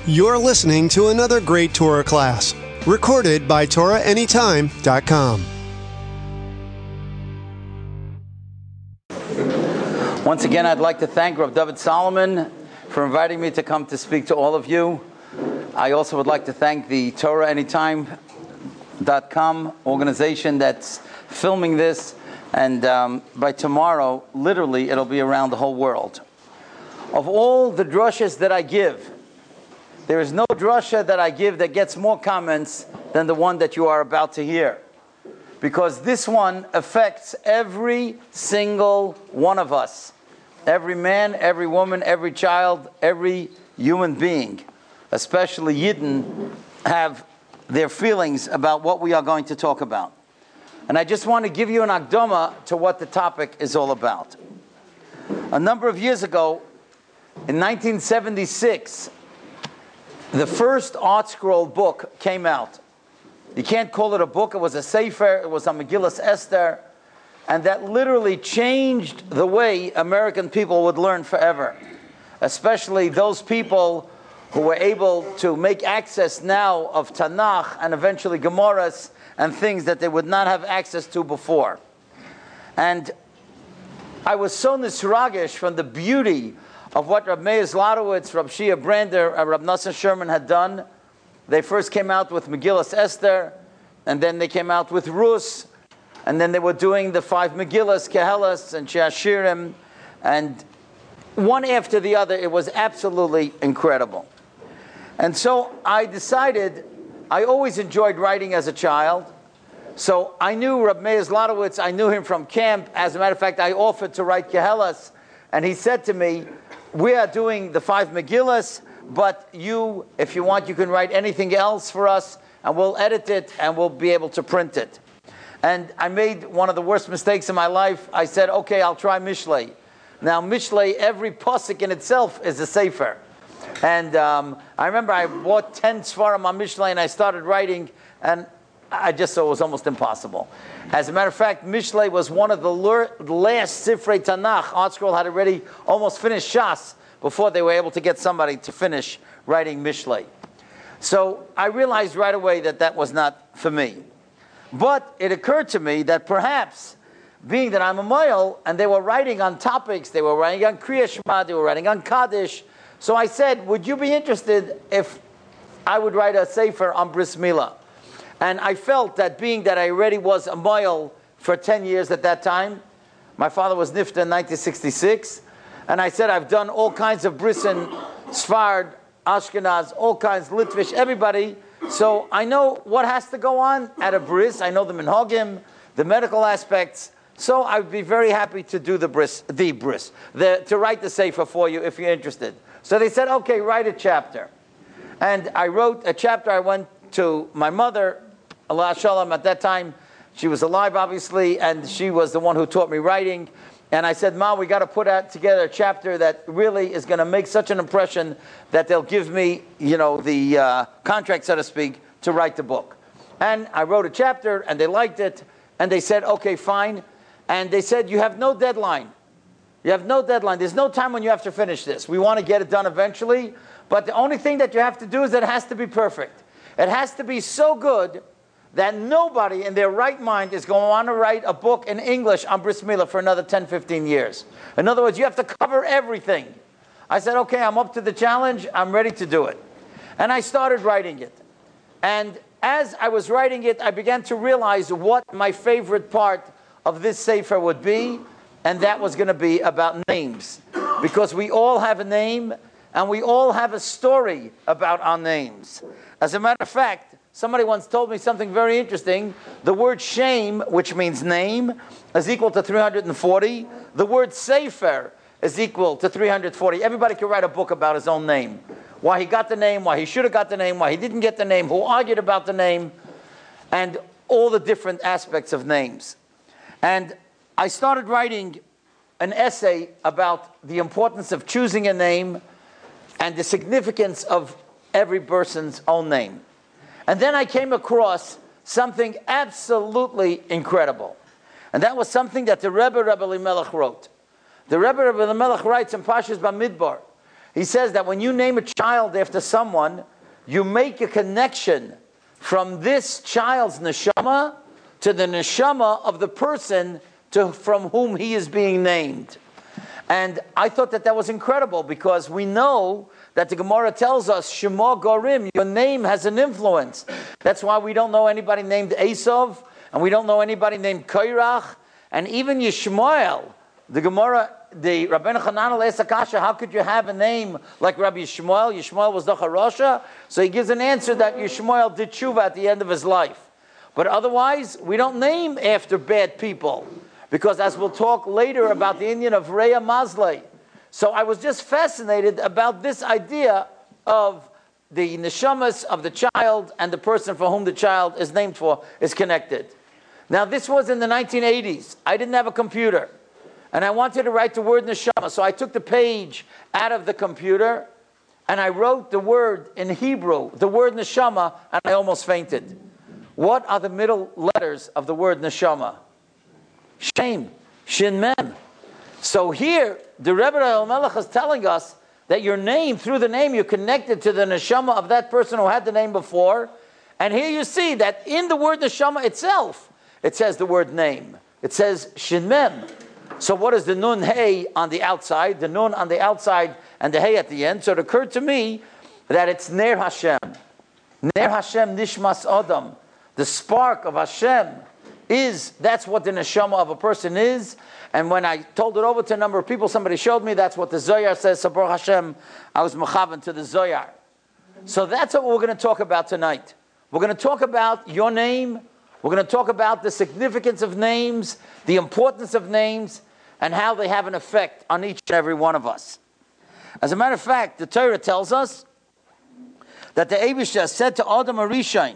You're listening to another great Torah class, recorded by TorahAnytime.com. Once again, I'd like to thank Rav David Solomon for inviting me to come to speak to all of you. I also would like to thank the TorahAnytime.com organization that's filming this, and by tomorrow, literally, it'll be around the whole world. Of all the drushes that I give, there is no drusha that I give that gets more comments than the one that you are about to hear. Because this one affects every single one of us. Every man, every woman, every child, every human being, especially Yidden, have their feelings about what we are going to talk about. And I just want to give you an akdama to what the topic is all about. A number of years ago, in 1976, the first Art Scroll book came out. You can't call it a book, it was a sefer, it was a Megillas Esther, and that literally changed the way American people would learn forever. Especially those people who were able to make access now of Tanakh and eventually Gemaras and things that they would not have access to before. And I was so nisragish from the beauty of what Rab Meir Zlotowitz, Rab Shia Brander, and Rab Nosson Sherman had done. They first came out with Megillas Esther, and then they came out with Rus, and then they were doing the 5 Megillas, Kehelas, and Sheashirim, and one after the other. It was absolutely incredible. And so I decided, I always enjoyed writing as a child, so I knew Rab Meir Zlotowitz, I knew him from camp. As a matter of fact, I offered to write Kehelas, and he said to me, we are doing the 5 Megillas, but you, if you want, you can write anything else for us, and we'll edit it, and we'll be able to print it. And I made one of the worst mistakes in my life. I said, okay, I'll try Mishlei. Now, Mishlei, every pasuk in itself is a sefer. And I remember I bought 10 Svarim on Mishlei, and I started writing, and I just saw it was almost impossible. As a matter of fact, Mishlei was one of the last Sifrei Tanakh. Art Scroll had already almost finished Shas before they were able to get somebody to finish writing Mishlei. So I realized right away that that was not for me. But it occurred to me that perhaps, being that I'm a Moel, and they were writing on topics, they were writing on Kriya Shema, they were writing on Kaddish, so I said, would you be interested if I would write a sefer on Bris Milah? And I felt that being that I already was a Moel for 10 years at that time, my father was Nifta in 1966, and I said I've done all kinds of Bris and Sfard, Ashkenaz, all kinds, Litvish, everybody, so I know what has to go on at a Bris. I know the Minhagim, the medical aspects, so I would be very happy to do to write the sefer for you if you're interested. So they said, okay, write a chapter. And I wrote a chapter. I went to my mother, Allah Shalom, at that time. She was alive, obviously, and she was the one who taught me writing. And I said, Ma, we got to put out together a chapter that really is going to make such an impression that they'll give me, the contract, so to speak, to write the book. And I wrote a chapter, and they liked it, and they said, okay, fine. And they said, you have no deadline. You have no deadline. There's no time when you have to finish this. We want to get it done eventually, but the only thing that you have to do is that it has to be perfect. It has to be so good that nobody in their right mind is going to want to write a book in English on Bris Milah for another 10, 15 years. In other words, you have to cover everything. I said, okay, I'm up to the challenge. I'm ready to do it. And I started writing it. And as I was writing it, I began to realize what my favorite part of this sefer would be, and that was going to be about names. Because we all have a name, and we all have a story about our names. As a matter of fact, somebody once told me something very interesting. The word Shem, which means name, is equal to 340. The word Sefer is equal to 340. Everybody can write a book about his own name. Why he got the name, why he should have got the name, why he didn't get the name, who argued about the name, and all the different aspects of names. And I started writing an essay about the importance of choosing a name and the significance of every person's own name. And then I came across something absolutely incredible. And that was something that the Rebbe Elimelech wrote. The Rebbe Elimelech writes in Pashas Bamidbar He says that when you name a child after someone, you make a connection from this child's neshama to the neshama of the person from whom he is being named. And I thought that was incredible, because we know that the Gemara tells us, Shema Gorim, your name has an influence. That's why we don't know anybody named Esav, and we don't know anybody named Kairach, and even Yishmael. The Gemara, the Rabbeinu Chananel asks Akasha, how could you have a name like Rabbi Yishmael? Yishmael was the Harosha, so he gives an answer that Yishmael did tshuva at the end of his life. But otherwise, we don't name after bad people, because as we'll talk later about the Indian of Reya Mazlei. So I was just fascinated about this idea of the neshamas of the child and the person for whom the child is named for is connected. Now this was in the 1980s. I didn't have a computer, and I wanted to write the word neshama. So I took the page out of the computer and I wrote the word in Hebrew, the word neshama, and I almost fainted. What are the middle letters of the word neshama? Shem, Shin Mem. So here, the Rebbe El-Melech is telling us that your name, through the name, you're connected to the neshama of that person who had the name before. And here you see that in the word neshama itself, it says the word name. It says Shin Mem. So what is the nun hey on the outside? The nun on the outside and the hey at the end. So it occurred to me that it's Ner Hashem. Ner Hashem Nishmas Adam. The spark of Hashem that's what the neshama of a person is. And when I told it over to a number of people, somebody showed me that's what the Zohar says. Sabor Hashem, I was mechavan to the Zohar. So that's what we're going to talk about tonight. We're going to talk about your name. We're going to talk about the significance of names, the importance of names, and how they have an effect on each and every one of us. As a matter of fact, the Torah tells us that the Eibishter said to Adam HaRishon,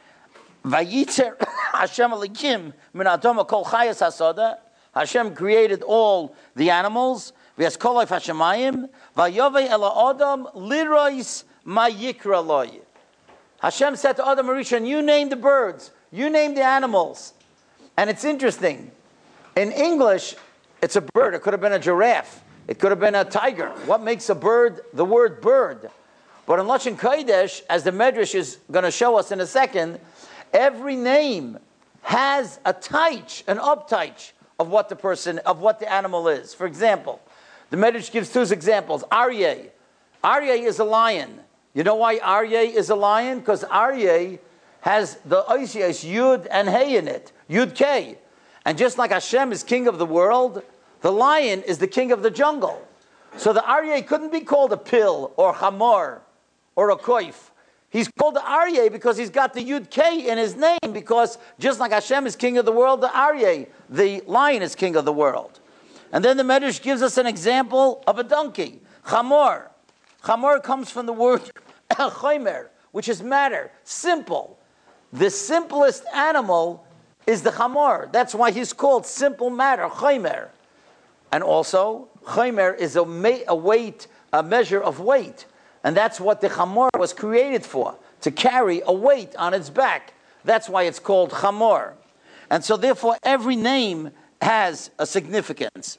Vayitzer Hashem Elikim min Adam kol chayas hasada. Hashem created all the animals. V'yas kol oif hashemayim. Vayovei ela Adam lirois ma yikra loy. Hashem said to Adam HaRishon, you name the birds, you name the animals. And it's interesting. In English, it's a bird. It could have been a giraffe. It could have been a tiger. What makes a bird the word bird? But in Lashon Kodesh, as the Medrash is going to show us in a second, every name has a taich, an uptaich of what the animal is. For example, the Medrash gives two examples. Aryeh. Aryeh is a lion. You know why Aryeh is a lion? Because Aryeh has the oisias Yud and Hey in it. Yud K. And just like Hashem is king of the world, the lion is the king of the jungle. So the Aryeh couldn't be called a pill or chamor or a koif. He's called the Aryeh because he's got the Yud K in his name, because just like Hashem is king of the world, the Aryeh, the lion, is king of the world. And then the Medrash gives us an example of a donkey, Chamor. Chamor comes from the word chomer, which is matter, simple. The simplest animal is the Chamor. That's why he's called simple matter, chomer. And also, chomer is a weight, a measure of weight. And that's what the chamor was created for, to carry a weight on its back. That's why it's called chamor. And so therefore every name has a significance.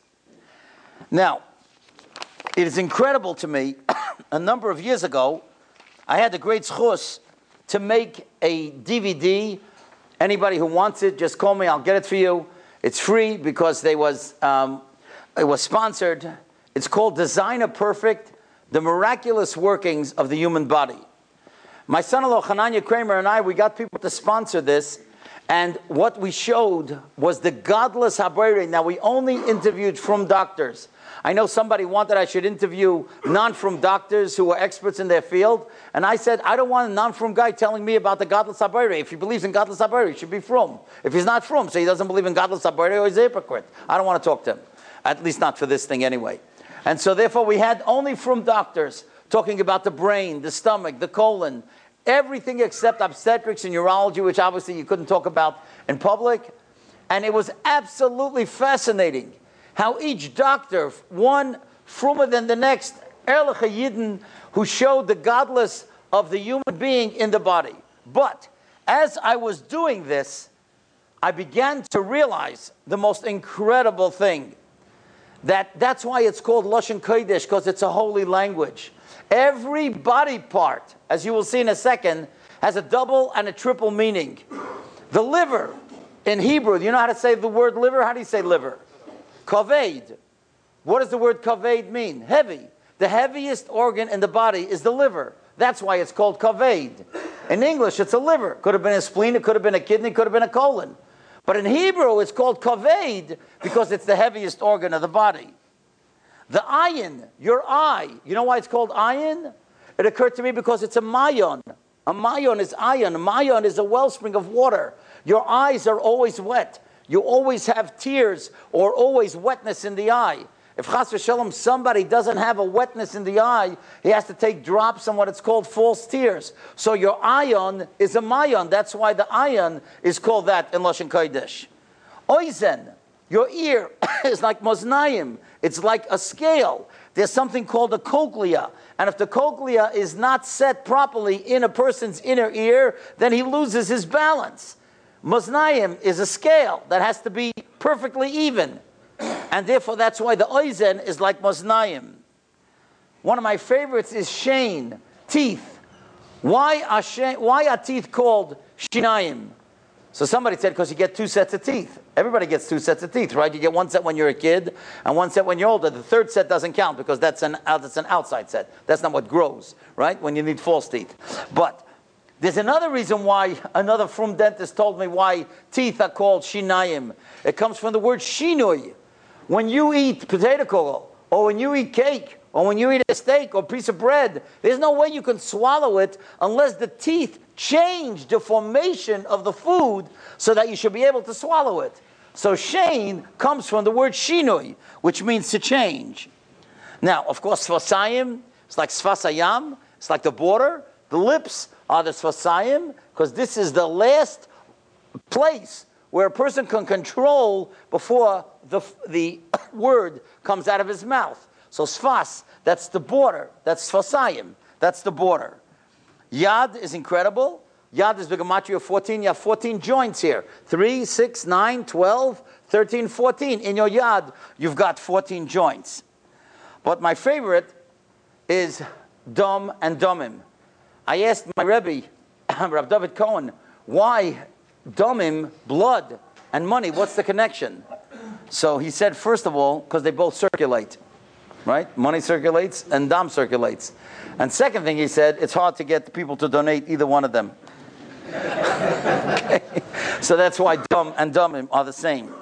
Now, it is incredible to me, a number of years ago, I had the great zchus to make a DVD. Anybody who wants it, just call me, I'll get it for you. It's free because it was sponsored. It's called Designer Perfect, The Miraculous Workings of the Human Body. My son-in-law, Hananya Kramer, and I, we got people to sponsor this, and what we showed was the godless habayre. Now, we only interviewed from doctors. I know somebody wanted I should interview non-from doctors who are experts in their field, and I said, I don't want a non-from guy telling me about the godless habayre. If he believes in godless habayre, he should be from. If he's not from, so he doesn't believe in godless habayre, or he's a hypocrite. I don't want to talk to him, at least not for this thing anyway. And so therefore we had only from doctors talking about the brain, the stomach, the colon, everything except obstetrics and urology, which obviously you couldn't talk about in public. And it was absolutely fascinating how each doctor, one frummer than the next, Erlich Yidden, who showed the godless of the human being in the body. But as I was doing this, I began to realize the most incredible thing. That's why it's called Lashon Kodesh, because it's a holy language. Every body part, as you will see in a second, has a double and a triple meaning. The liver, in Hebrew, you know how to say the word liver? How do you say liver? Kaved. What does the word kaved mean? Heavy. The heaviest organ in the body is the liver. That's why it's called kaved. In English, it's a liver. Could have been a spleen, it could have been a kidney, it could have been a colon. But in Hebrew, it's called kaved because it's the heaviest organ of the body. The ayin, your eye. You know why it's called ayin? It occurred to me because it's a mayon. A mayon is ayin. A mayon is a wellspring of water. Your eyes are always wet. You always have tears or always wetness in the eye. If chas v'shalom somebody doesn't have a wetness in the eye, he has to take drops on what it's called false tears. So your ayon is a mayon. That's why the ayon is called that in Lashon Kodesh. Oizen, your ear is like moznayim. It's like a scale. There's something called a cochlea. And if the cochlea is not set properly in a person's inner ear, then he loses his balance. Moznayim is a scale that has to be perfectly even. And therefore, that's why the oizen is like moznayim. One of my favorites is shein, teeth. Why are teeth called shinayim? So somebody said, because you get two sets of teeth. Everybody gets two sets of teeth, right? You get one set when you're a kid and one set when you're older. The third set doesn't count because that's an outside set. That's not what grows, right? When you need false teeth. But there's another reason why, another frum dentist told me why teeth are called shinayim. It comes from the word shinui. When you eat potato kugel, or when you eat cake, or when you eat a steak or piece of bread, there's no way you can swallow it unless the teeth change the formation of the food so that you should be able to swallow it. So shein comes from the word shinui, which means to change. Now, of course, sfasayim, it's like sfasayam, it's like the border. The lips are the sfasayim, because this is the last place where a person can control before the word comes out of his mouth. So sfas, that's the border. That's sfasayim. That's the border. Yad is incredible. Yad is the gematria of 14. You have 14 joints here. 3, 6, 9, 12, 13, 14. In your yad, you've got 14 joints. But my favorite is dom and domim. I asked my Rebbe, Rav David Cohen, why domim, blood, and money? What's the connection? So he said, first of all, because they both circulate. Right? Money circulates and dam circulates. And second thing he said, it's hard to get people to donate either one of them. Okay? So that's why dam and domim are the same.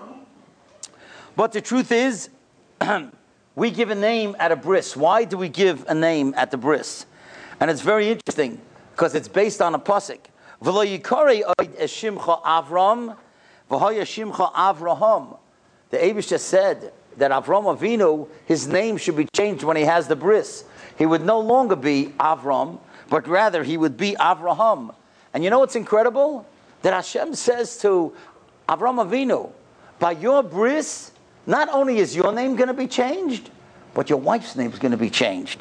But the truth is, we give a name at a bris. Why do we give a name at the bris? And it's very interesting because it's based on a pasuk. V'lo yikare oid eshimcha Avram, v'hoya shimcha Avraham. The Eibishter said that Avram Avinu, his name should be changed when he has the bris. He would no longer be Avram, but rather he would be Avraham. And you know what's incredible? That Hashem says to Avram Avinu, by your bris, not only is your name going to be changed, but your wife's name is going to be changed.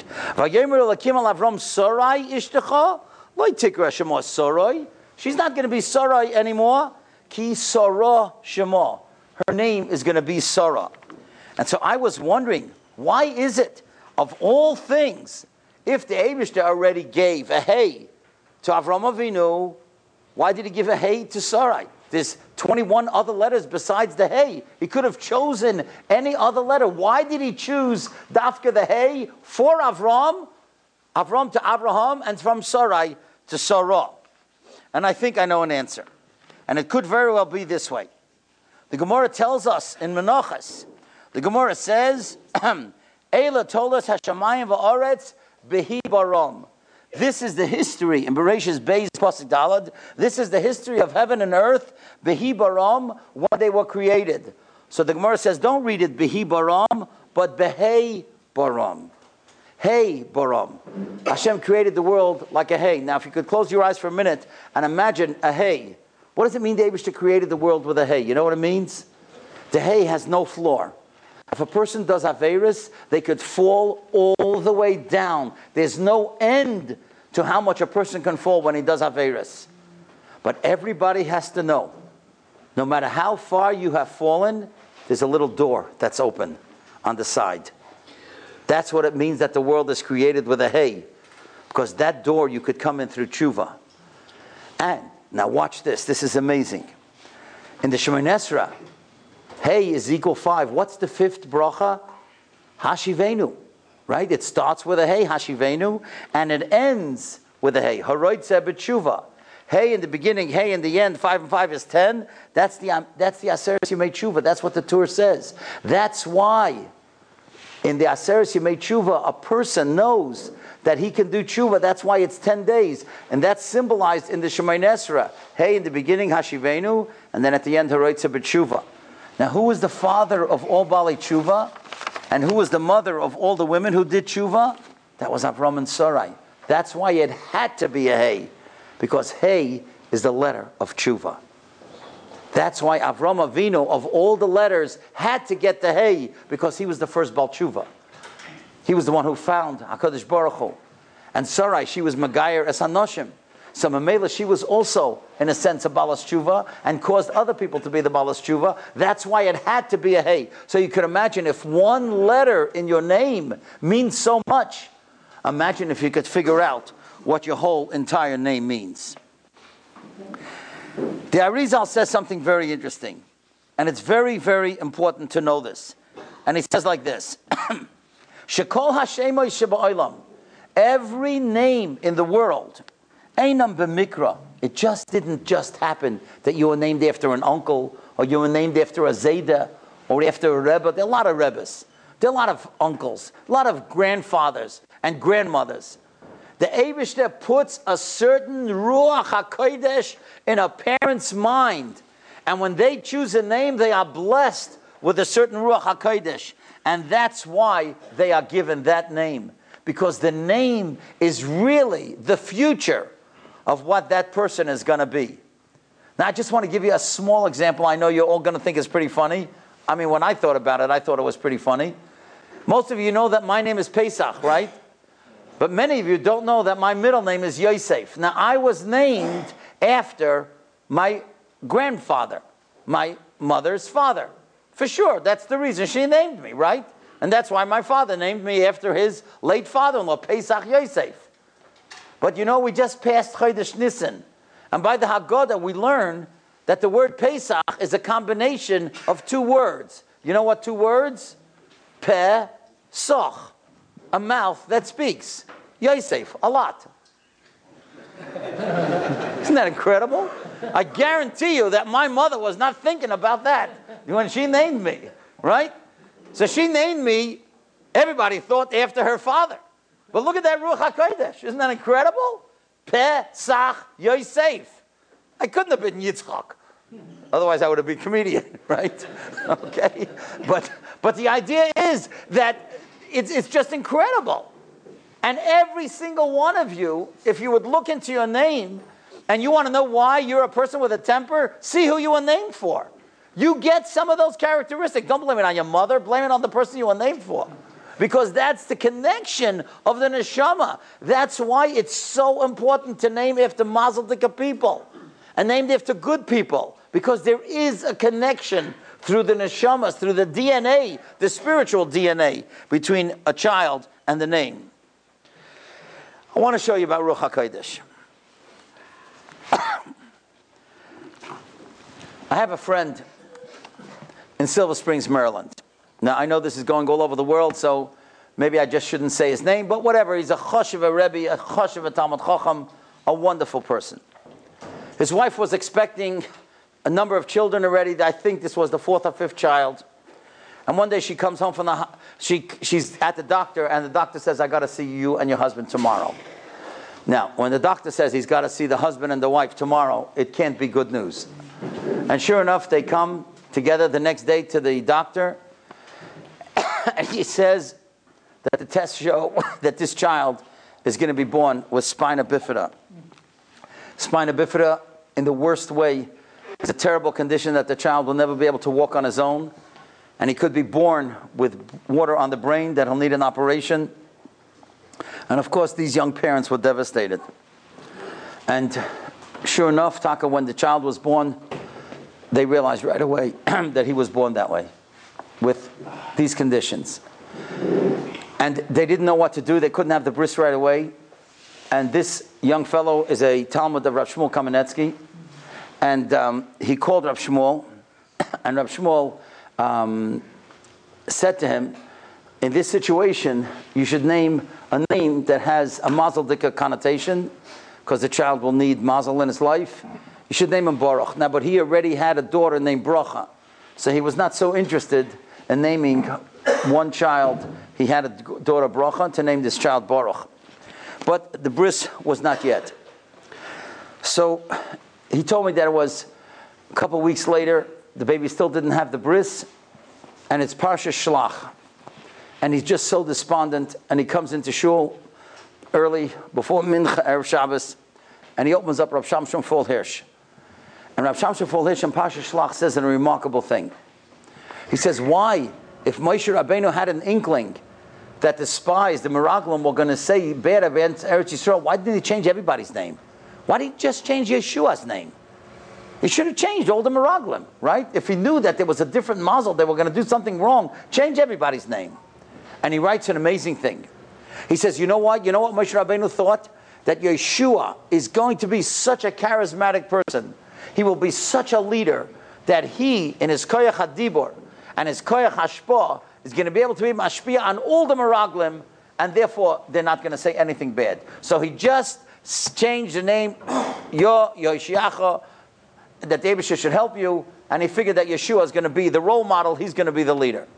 She's not going to be Sarai anymore. Ki Sarah Shema. Her name is going to be Sarah. And so I was wondering, why is it, of all things, if the Eibishter already gave a hey to Avram Avinu, why did he give a hey to Sarai? There's 21 other letters besides the hey. He could have chosen any other letter. Why did he choose Dafka the hey for Avram to Abraham, and from Sarai to Sarah? And I think I know an answer. And it could very well be this way. The Gemara tells us in Menachos, the Gemara says, Eila tolas hashamayim va'aretz behi baram. This is the history in Bereshis Beis Pasuk Dalad. This is the history of heaven and earth, behi baram, when they were created. So the Gemara says, don't read it behi baram, but behei baram. Hey baram. Hashem created the world like a hay. Now, if you could close your eyes for a minute and imagine a hay. What does it mean the Eibishter created the world with a hay? You know what it means? The hay has no floor. If a person does Averis, they could fall all the way down. There's no end to how much a person can fall when he does Averis. But everybody has to know, no matter how far you have fallen, there's a little door that's open. on the side. That's what it means that the world is created with a hey. Because that door you could come in through tshuva. And, now watch this. This is amazing. In the Shemoneh Esrei, hey is equal 5. What's the fifth bracha? Hashivenu. Right? It starts with a hey, Hashivenu, and it ends with a hey. Haroitze b'tshuva. Hey in the beginning, hey in the end, 5 and 5 is 10. That's the Aseres Yemei Tshuva. That's what the Torah says. That's why in the Aseres Yemei Tshuva, a person knows that he can do tshuva. That's why it's 10 days. And that's symbolized in the Shemoneh Esrei. Hey in the beginning, Hashivenu, and then at the end, Haroitze b'tshuva. Now who was the father of all Baalei Tshuva? And who was the mother of all the women who did tshuva? That was Avram and Sarai. That's why it had to be a hey. Because hey is the letter of tshuva. That's why Avram Avinu, of all the letters, had to get the hey, because he was the first Baal Tshuva. He was the one who found HaKadosh Baruch Hu. And Sarai, she was Megayer es Hanoshim. So Mamela, she was also, in a sense, a Balas Tshuva, and caused other people to be the Balas Tshuva. That's why it had to be a hey. So you could imagine if one letter in your name means so much, imagine if you could figure out what your whole entire name means. The Arizal says something very interesting, and it's very, very important to know this. And he says like this, Shekol Hashemoy Sheba'olam, every name in the world, Einam b'mikra, it just didn't just happen that you were named after an uncle, or you were named after a Zayda, or after a Rebbe. There are a lot of Rebbes. There are a lot of uncles, a lot of grandfathers and grandmothers. The Eibishter puts a certain Ruach HaKodesh in a parent's mind. And when they choose a name, they are blessed with a certain Ruach HaKodesh. And that's why they are given that name. Because the name is really the future of what that person is going to be. Now, I just want to give you a small example. I know you're all going to think it's pretty funny. I mean, when I thought about it, I thought it was pretty funny. Most of you know that my name is Pesach, right? But many of you don't know that my middle name is Yosef. Now, I was named after my grandfather, my mother's father. For sure, that's the reason she named me, right? And that's why my father named me after his late father-in-law, Pesach Yosef. But you know, we just passed Chodesh Nisan. And by the Haggadah, we learn that the word Pesach is a combination of two words. You know what two words? Peh, soch. A mouth that speaks. Yosef, a lot. Isn't that incredible? I guarantee you that my mother was not thinking about that when she named me, right? So she named me, everybody thought after her father. But look at that Ruach HaKodesh. Isn't that incredible? Pesach Yosef. I couldn't have been Yitzchak. Otherwise I would have been a comedian, right? Okay. But the idea is that it's just incredible. And every single one of you, if you would look into your name and you want to know why you're a person with a temper, see who you were named for. You get some of those characteristics. Don't blame it on your mother. Blame it on the person you were named for. Because that's the connection of the neshama. That's why it's so important to name after Mazel Tov people and named after good people. Because there is a connection through the neshamas, through the DNA, the spiritual DNA, between a child and the name. I want to show you about Ruach HaKodesh. I have a friend in Silver Springs, Maryland. Now, I know this is going all over the world, so maybe I just shouldn't say his name, but whatever. He's a choshev, a rebbe, a choshev, a Talmud Chacham, a wonderful person. His wife was expecting a number of children already. I think this was the fourth or fifth child. And one day she comes home from she's at the doctor, and the doctor says, I got to see you and your husband tomorrow. Now, when the doctor says he's got to see the husband and the wife tomorrow, it can't be good news. And sure enough, they come together the next day to the doctor, and he says that the tests show that this child is going to be born with spina bifida. Spina bifida, in the worst way, is a terrible condition that the child will never be able to walk on his own. And he could be born with water on the brain that he'll need an operation. And of course, these young parents were devastated. And sure enough, Taka, when the child was born, they realized right away that he was born that way. with these conditions. And they didn't know what to do. They couldn't have the bris right away. And this young fellow is a Talmud of Rav Shmuel Kamenetsky. And he called Rav Shmuel. And Rav Shmuel said to him, in this situation, you should name a name that has a mazel dika connotation, because the child will need mazel in his life. You should name him Baruch. Now, but he already had a daughter named Bracha. So he was not so interested in naming one child. He had a daughter Bracha to name this child Baruch. But the bris was not yet. So he told me that it was a couple weeks later, the baby still didn't have the bris, and it's Parsha Shlach. And he's just so despondent, and he comes into shul early, before Mincha, Erev Shabbos, and he opens up Rav Shamshon Fall Hirsch. And Rav Shamshon Fall Hirsch in Parsha Shlach says a remarkable thing. He says, why, if Moshe Rabbeinu had an inkling that the spies, the Meraglim, were going to say bad against Eretz Yisrael, why didn't he change everybody's name? Why did he just change Yeshua's name? He should have changed all the Meraglim, right? If he knew that there was a different mazel, they were going to do something wrong, change everybody's name. And he writes an amazing thing. He says, you know what? You know what Moshe Rabbeinu thought? That Yeshua is going to be such a charismatic person. He will be such a leader that he, in his koyach hadibor and his koyach hashpah, is going to be able to be mashpia on all the meraglim, and therefore they're not going to say anything bad. So he just changed the name, Yoshiacha, that David should help you, and he figured that Yeshua is going to be the role model, he's going to be the leader.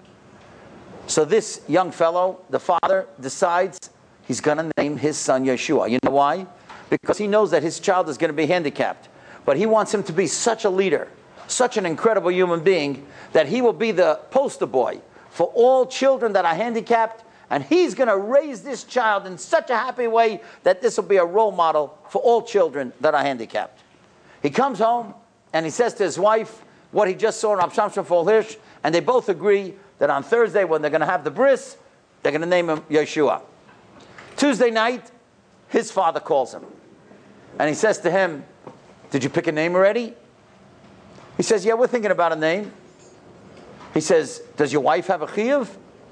So this young fellow, the father, decides he's going to name his son Yeshua. You know why? Because he knows that his child is going to be handicapped. But he wants him to be such a leader, such an incredible human being, that he will be the poster boy for all children that are handicapped. And he's going to raise this child in such a happy way that this will be a role model for all children that are handicapped. He comes home and he says to his wife what he just saw in Rav Shamshon Fall Hirsch, and they both agree that on Thursday, when they're going to have the bris, they're going to name him Yeshua. Tuesday night, his father calls him. And he says to him, did you pick a name already? He says, yeah, we're thinking about a name. He says, does your wife have a chiyuv?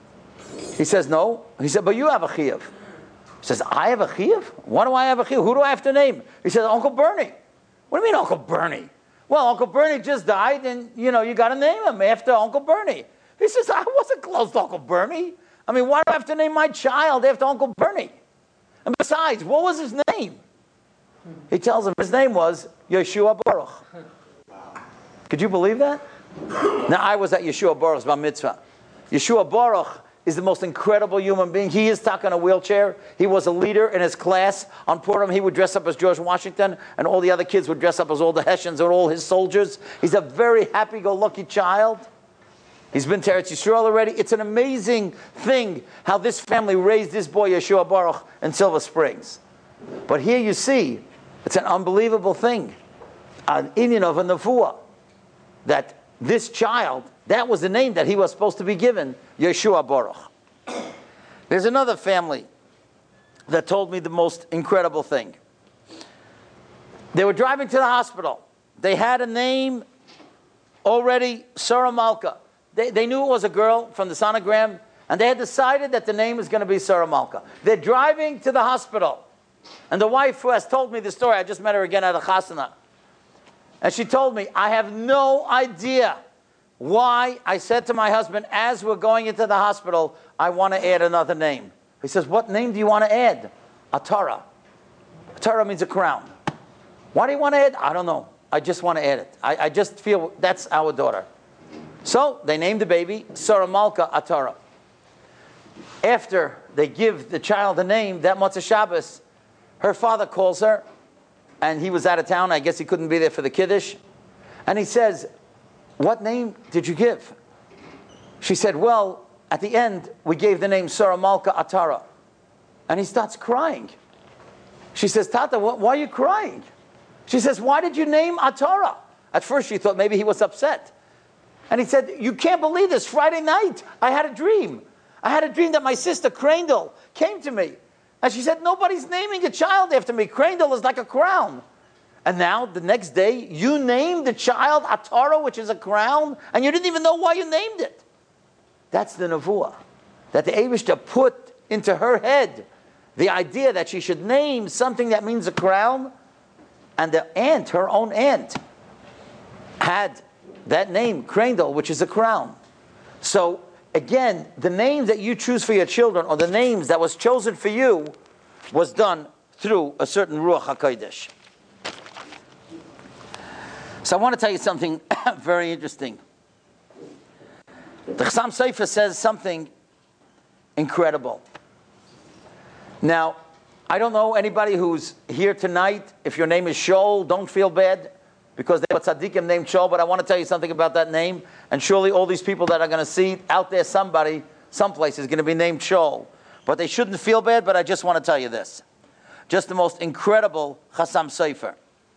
He says, no. He said, but you have a chiyuv. He says, I have a chiyuv? Why do I have a chiyuv? Who do I have to name? He says, Uncle Bernie. What do you mean, Uncle Bernie? Well, Uncle Bernie just died, and you got to name him after Uncle Bernie. He says, I wasn't close to Uncle Bernie. I mean, why do I have to name my child after Uncle Bernie? And besides, what was his name? He tells him his name was Yeshua Baruch. Could you believe that? Now, I was at Yeshua Baruch's bar mitzvah. Yeshua Baruch is the most incredible human being. He is stuck in a wheelchair. He was a leader in his class. On Purim, he would dress up as George Washington, and all the other kids would dress up as all the Hessians or all his soldiers. He's a very happy-go-lucky child. He's been to Eretz Yisrael already. It's an amazing thing how this family raised this boy, Yeshua Baruch, in Silver Springs. But here you see, it's an unbelievable thing. An Indian of a Nevuah, that this child, that was the name that he was supposed to be given, Yeshua Baruch. There's another family that told me the most incredible thing. They were driving to the hospital. They had a name already, Sarah Malka. They knew it was a girl from the sonogram, and they had decided that the name was going to be Sarah Malka. They're driving to the hospital. And the wife who has told me the story, I just met her again at a chasana. And she told me, I have no idea why I said to my husband, as we're going into the hospital, I want to add another name. He says, what name do you want to add? Atara. Atara means a crown. Why do you want to add? I don't know. I just want to add it. I just feel that's our daughter. So they named the baby Sarah Malka Atara. After they give the child a name, that Motzei Shabbos, her father calls her, and he was out of town. I guess he couldn't be there for the Kiddush. And he says, what name did you give? She said, well, at the end, we gave the name Sarah Malka Atara. And he starts crying. She says, Tata, why are you crying? She says, why did you name Atara? At first she thought maybe he was upset. And he said, you can't believe this. Friday night, I had a dream. I had a dream that my sister, Crandall, came to me. And she said, nobody's naming a child after me. Crandall is like a crown. And now, the next day, you named the child Atara, which is a crown, and you didn't even know why you named it. That's the nevuah. That the Eibishter put into her head the idea that she should name something that means a crown, and the aunt, her own aunt, had that name, Krendel, which is a crown. So again, the names that you choose for your children, or the names that was chosen for you, was done through a certain Ruach HaKodesh. So I want to tell you something very interesting. The Chassam Sofer says something incredible. Now, I don't know anybody who's here tonight. If your name is Shaul, don't feel bad, because there were tzaddikim named Shaul, but I want to tell you something about that name. And surely all these people that are going to see out there, somebody, someplace is going to be named Shaul. But they shouldn't feel bad, but I just want to tell you this. Just the most incredible Chassam Sofer.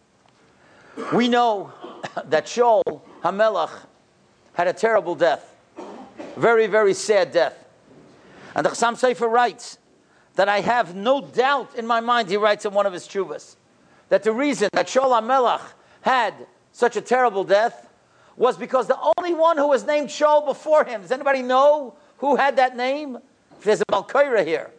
We know that Shaul HaMelech had a terrible death. Very, very sad death. And the Chassam Sofer writes that I have no doubt in my mind, he writes in one of his tshuvas, that the reason that Shaul HaMelech had such a terrible death was because the only one who was named Shaul before him, does anybody know who had that name? If there's a Balkaira here.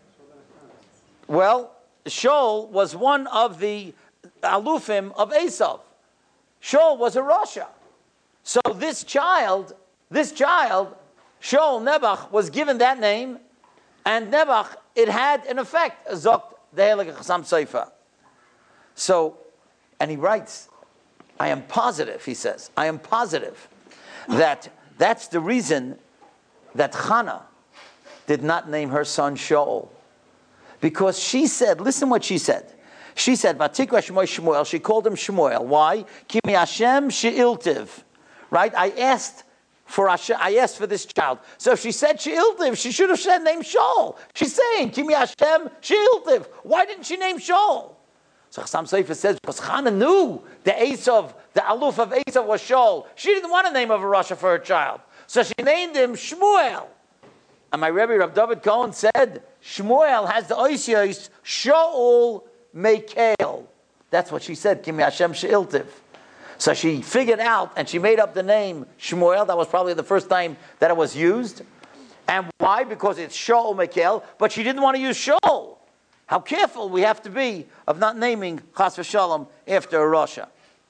Well, Shaul was one of the alufim of Esav. Shaul was a Rasha. So this child, Shaul Nebuch, was given that name, and Nebuch, it had an effect, Zokt the Heilige Chassam Sofer. So, and he writes, I am positive, he says, I am positive that that's the reason that Chana did not name her son Shaul. Because she said, listen what she said. She said, Vatikra Shmoy Shmuel, she called him Shmuel. Why? Kimi Hashem she'iltiv. Right? I asked for this child. So if she said she'iltiv, she should have said name Shaul. She's saying, Kimi Hashem she'iltiv. Why didn't she name Shaul? So Chassam Sofer says, because Chana knew the aluf of Esav was Shaul. She didn't want a name of a Rasha for her child. So she named him Shmuel. And my Rebbe, Rav David Cohen, said, Shmuel has the oisios Shaul Mekel. That's what she said, Kimi Hashem she'iltiv. So she figured out, and she made up the name Shmuel. That was probably the first time that it was used. And why? Because it's Shaul Mekel, but she didn't want to use Shaul. How careful we have to be of not naming Chas v'Shalom after a Rasha.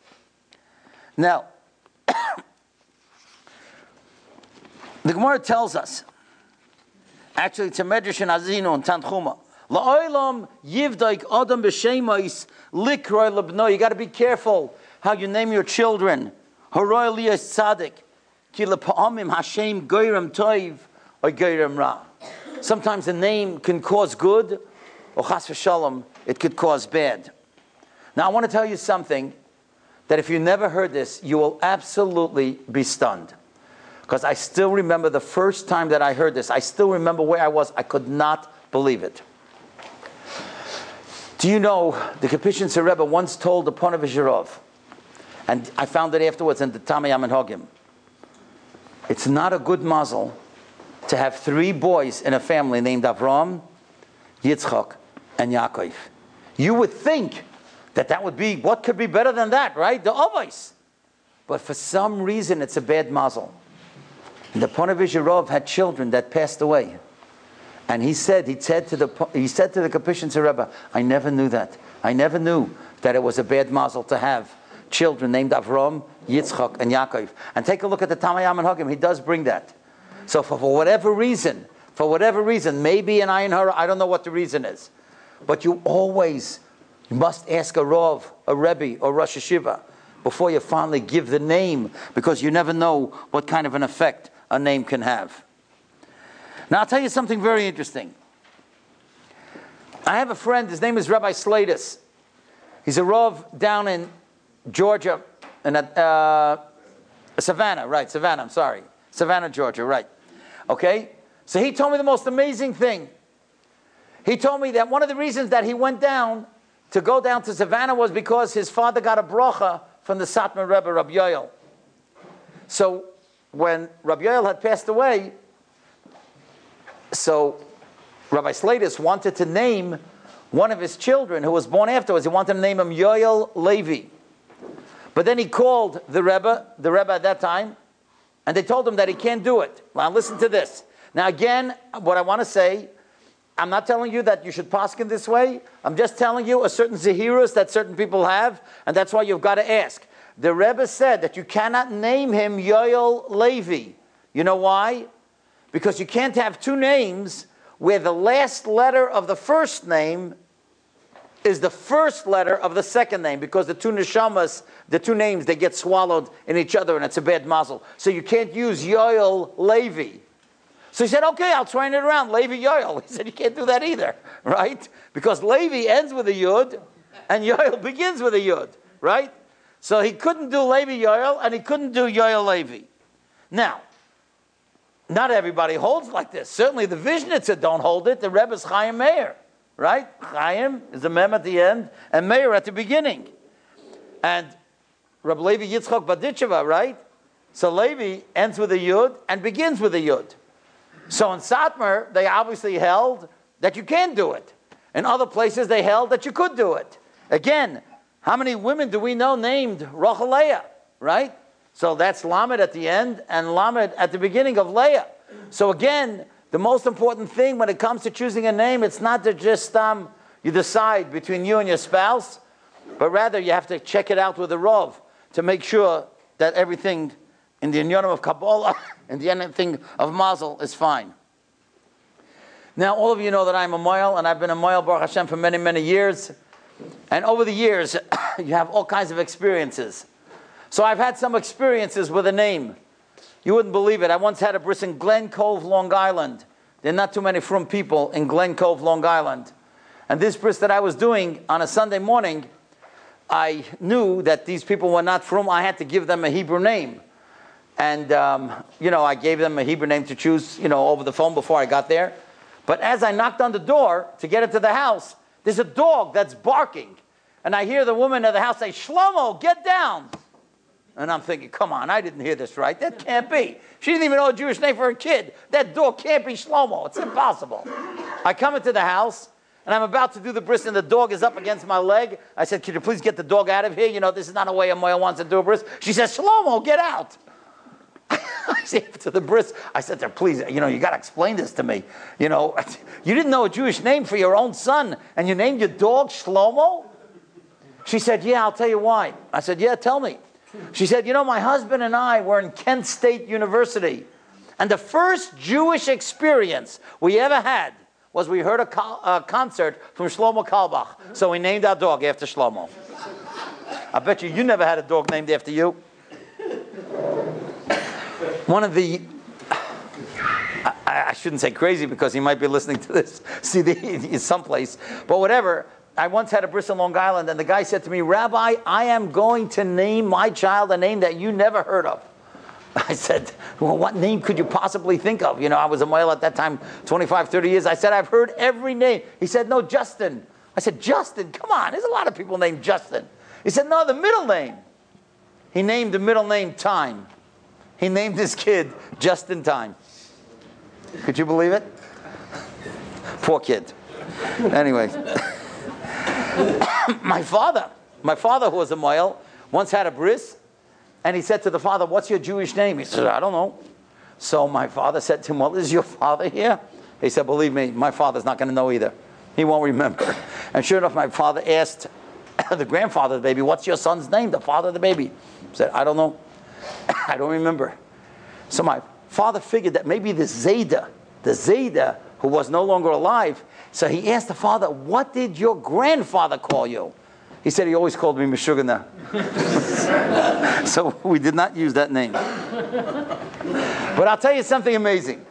Now, the Gemara tells us, actually it's a Medrash in Azino and Tanchuma, La'olam yivdaik adam b'shemais likroi lebno. You got to be careful how you name your children. Haroy liyas tzaddik ki lepa'amim Hashem goyrem toiv or goyrem ra. Sometimes the name can cause good, or chas v'shalom, it could cause bad. Now I want to tell you something that if you never heard this, you will absolutely be stunned. Because I still remember the first time that I heard this. I still remember where I was. I could not believe it. Do you know, the Kapishin Rebbe once told the Ponevezh Rav, and I found it afterwards in the Tamayam and Hogim, it's not a good mazel to have 3 boys in a family named Avram, Yitzchak, and Yaakov. You would think that would be, what could be better than that, right? The Avos. But for some reason, it's a bad mazel. The Ponevezh Rav had children that passed away. And he said to the Kapishin Rebbe, I never knew that. I never knew that it was a bad mazel to have children named Avram, Yitzchak, and Yaakov. And take a look at the Tamayam and Hagim. He does bring that. So for whatever reason, maybe an Ayin Hara, I don't know what the reason is. But you always must ask a Rav, a Rebbe, or Rosh Hashiva before you finally give the name, because you never know what kind of an effect a name can have. Now I'll tell you something very interesting. I have a friend, his name is Rabbi Slatus. He's a Rav down in Georgia, in Savannah, Georgia, right. Okay? So he told me the most amazing thing. He told me that one of the reasons that he went down to Savannah was because his father got a bracha from the Satmar Rebbe, Rabbi Yoel. So when Rabbi Yoel had passed away, so Rabbi Slatus wanted to name one of his children who was born afterwards. He wanted to name him Yoel Levi. But then he called the Rebbe at that time, and they told him that he can't do it. Now listen to this. Now again, what I want to say, I'm not telling you that you should paskin this way. I'm just telling you a certain zehirus that certain people have, and that's why you've got to ask. The Rebbe said that you cannot name him Yoel Levi. You know why? Because you can't have two names where the last letter of the first name is the first letter of the second name, because the two neshamas, the two names, they get swallowed in each other, and it's a bad mazel. So you can't use Yoel Levi. So he said, okay, I'll turn it around, Levi Yoel. He said, you can't do that either, right? Because Levi ends with a Yud, and Yoel begins with a Yud, right? So he couldn't do Levi Yoel, and he couldn't do Yoel Levi. Now, not everybody holds like this. Certainly the Vishnitzer don't hold it. The Rebbe's Chaim Meir, right? Chaim is the mem at the end, and Meir at the beginning. And Rabbi Levi Yitzchok Badicheva, right? So Levi ends with a Yud and begins with a Yud. So in Satmar, they obviously held that you can't do it. In other places, they held that you could do it. Again, how many women do we know named Rachel Leah, right? So that's Lamed at the end and Lamed at the beginning of Leah. So again, the most important thing when it comes to choosing a name, it's not to just you decide between you and your spouse, but rather you have to check it out with the Rav to make sure that everything in the Inyanim of Kabbalah and the anything of Mazel is fine. Now, all of you know that I'm a Moel, and I've been a Moel, Baruch Hashem, for many, many years. And over the years, you have all kinds of experiences. So I've had some experiences with a name. You wouldn't believe it. I once had a bris in Glen Cove, Long Island. There are not too many from people in Glen Cove, Long Island. And this bris that I was doing on a Sunday morning, I knew that these people were not from. I had to give them a Hebrew name. And, I gave them a Hebrew name to choose, over the phone before I got there. But as I knocked on the door to get into the house, there's a dog that's barking. And I hear the woman of the house say, Shlomo, get down. And I'm thinking, come on, I didn't hear this right. That can't be. She didn't even know a Jewish name for her kid. That dog can't be Shlomo. It's impossible. I come into the house, and I'm about to do the bris, and the dog is up against my leg. I said, could you please get the dog out of here? This is not a way a Moya wants to do a bris. She says, Shlomo, get out. I said to the bris, I said to her, please, you got to explain this to me. You didn't know a Jewish name for your own son, and you named your dog Shlomo? She said, yeah, I'll tell you why. I said, yeah, tell me. She said, my husband and I were in Kent State University, and the first Jewish experience we ever had was we heard a concert from Shlomo Kalbach, so we named our dog after Shlomo. I bet you never had a dog named after you. One of the, I shouldn't say crazy because he might be listening to this CD someplace, but whatever. I once had a bris in Long Island, and the guy said to me, Rabbi, I am going to name my child a name that you never heard of. I said, well, what name could you possibly think of? I was a male at that time, 25, 30 years. I said, I've heard every name. He said, no, Justin. I said, Justin, come on. There's a lot of people named Justin. He said, no, the middle name. He named the middle name Time. He named his kid Justin Time. Could you believe it? Poor kid. Anyway. My father who was a Moel, once had a bris, and he said to the father, what's your Jewish name? He said, I don't know. So my father said to him, well, is your father here? He said, believe me, my father's not going to know either. He won't remember. And sure enough, my father asked the grandfather of the baby, what's your son's name, the father of the baby? He said, I don't know. I don't remember. So my father figured that maybe the Zayda, who was no longer alive, so he asked the father, what did your grandfather call you? He said he always called me Meshugana. So we did not use that name. But I'll tell you something amazing.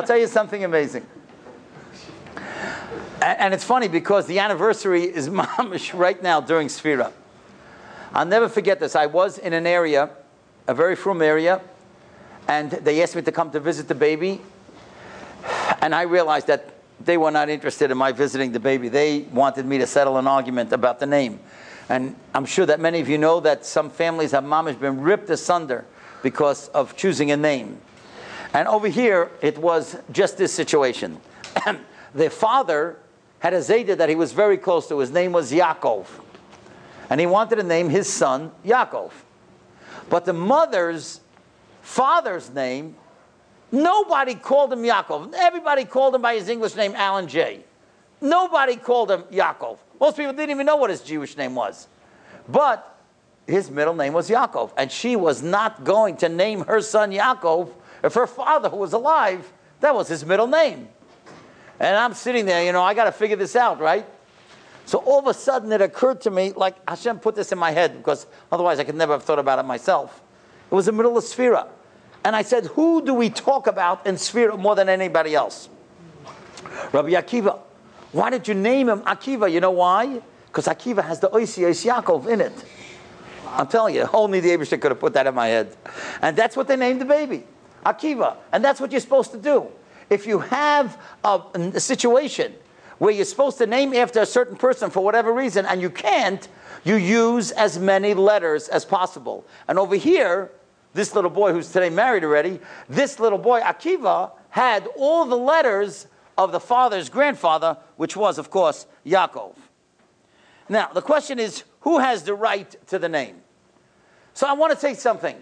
And it's funny because the anniversary is mamish right now during Sfira. I'll never forget this. I was in an area, a very frum area, and they asked me to come to visit the baby. And I realized that they were not interested in my visiting the baby. They wanted me to settle an argument about the name. And I'm sure that many of you know that some families have mamish been ripped asunder because of choosing a name. And over here, it was just this situation. The father had a Zayda that he was very close to. His name was Yaakov. And he wanted to name his son Yaakov. But the mother's father's name Nobody called him Yaakov. Everybody called him by his English name, Alan J. Nobody called him Yaakov. Most people didn't even know what his Jewish name was. But his middle name was Yaakov. And she was not going to name her son Yaakov if her father, who was alive, that was his middle name. And I'm sitting there, I got to figure this out, right? So all of a sudden it occurred to me, like Hashem put this in my head, because otherwise I could never have thought about it myself. It was the middle of Sfira. And I said, who do we talk about in Sfira more than anybody else? Rabbi Akiva. Why did you name him Akiva? You know why? Because Akiva has the Oisios Yaakov in it. I'm telling you, only the Eibusher could have put that in my head. And that's what they named the baby, Akiva. And that's what you're supposed to do. If you have a situation where you're supposed to name after a certain person for whatever reason, and you can't, you use as many letters as possible. And over here, this little boy who's today married already, this little boy, Akiva, had all the letters of the father's grandfather, which was, of course, Yaakov. Now, the question is, who has the right to the name? So I want to say something.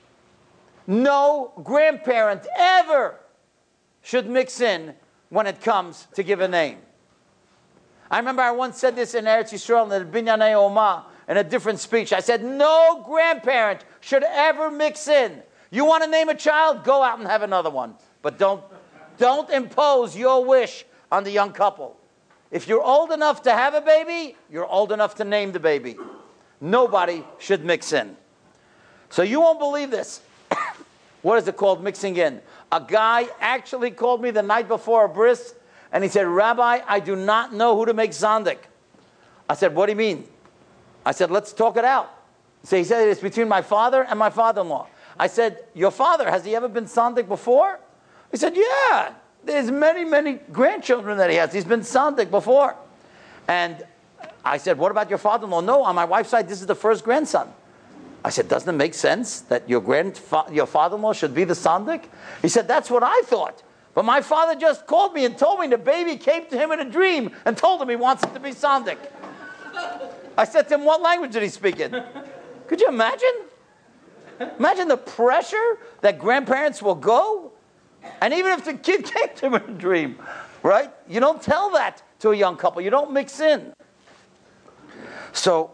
No grandparent ever should mix in when it comes to give a name. I remember I once said this in Eretz Yisrael in the Binyanei Omah in a different speech. I said, no grandparent should ever mix in. You want to name a child? Go out and have another one. But don't impose your wish on the young couple. If you're old enough to have a baby, you're old enough to name the baby. Nobody should mix in. So you won't believe this. What is it called, mixing in? A guy actually called me the night before a bris, and he said, Rabbi, I do not know who to make Zandik. I said, what do you mean? I said, let's talk it out. So he said, it's between my father and my father-in-law. I said, your father, has he ever been Zandik before? He said, yeah. There's many, many grandchildren that he has. He's been Sandik before. And I said, what about your father-in-law? No, on my wife's side, this is the first grandson. I said, doesn't it make sense that your father-in-law should be the Sandik? He said, that's what I thought. But my father just called me and told me the baby came to him in a dream and told him he wants it to be Sandik. I said to him, what language did he speak in? Could you imagine? Imagine the pressure that grandparents will go. And even if the kid came to him in a dream, right? You don't tell that to a young couple. You don't mix in. So,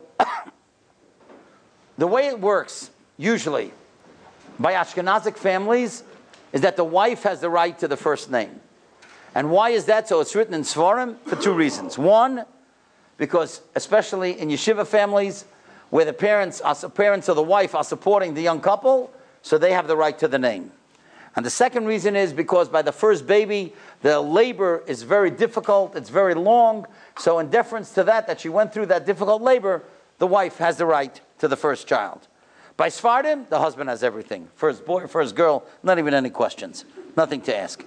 the way it works, usually, by Ashkenazic families, is that the wife has the right to the first name. And why is that? So it's written in Svarim for two reasons. One, because especially in yeshiva families, where the parents of the wife are supporting the young couple, so they have the right to the name. And the second reason is because by the first baby, the labor is very difficult, it's very long. So in deference to that she went through that difficult labor, the wife has the right to the first child. By Sfardim, the husband has everything. First boy, first girl, not even any questions. Nothing to ask.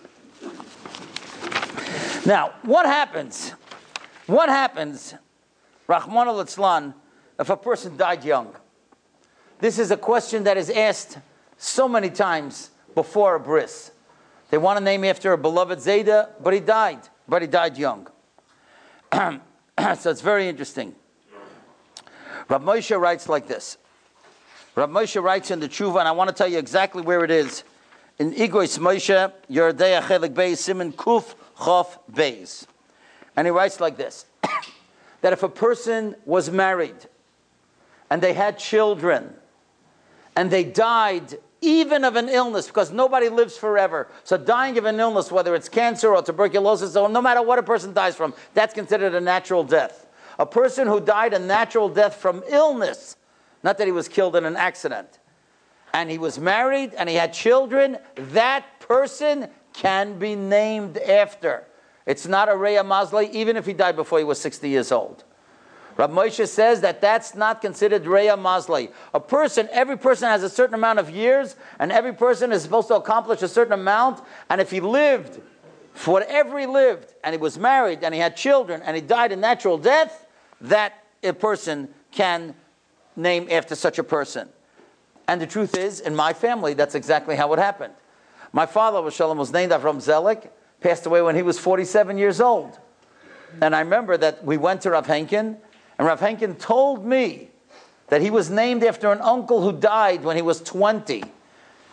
Now, what happens, Rahman al-Itzlan, if a person died young? This is a question that is asked so many times before a bris. They want to name after a beloved Zayda, but he died young. So it's very interesting. Rav Moshe writes like this. Rav Moshe writes in the Tshuva, and I want to tell you exactly where it is. In Igois Moshe, Yerdei Chelik Beis, Siman Kuf Chof Beis. And he writes like this, that if a person was married, and they had children, and they died even of an illness, because nobody lives forever. So dying of an illness, whether it's cancer or tuberculosis, or no matter what a person dies from, that's considered a natural death. A person who died a natural death from illness, not that he was killed in an accident, and he was married and he had children, that person can be named after. It's not a Reya Mazlei, even if he died before he was 60 years old. Rav Moshe says that that's not considered Reya Mazlei. Every person has a certain amount of years, and every person is supposed to accomplish a certain amount, and if he lived, for whatever he lived, and he was married, and he had children, and he died a natural death, that a person can name after such a person. And the truth is, in my family, that's exactly how it happened. My father, Shalom, was named Avram Zelik, passed away when he was 47 years old. And I remember that we went to Rav Henkin, and Rav Henkin told me that he was named after an uncle who died when he was 20.